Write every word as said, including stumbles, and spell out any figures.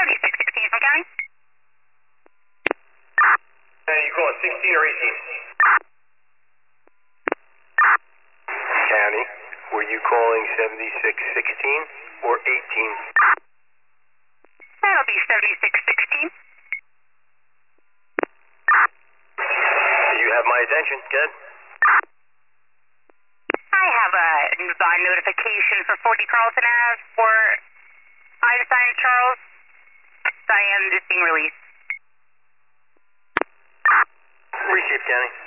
seventy-six sixteen from county. Hey, you calling sixteen or eighteen? County, were you calling seventy-six sixteen or eighteen? That'll be seventy-six sixteen. You have my attention. Good. I have a by notification for forty Carlton Ave for Einstein Charles. Diane is being released. Received, County.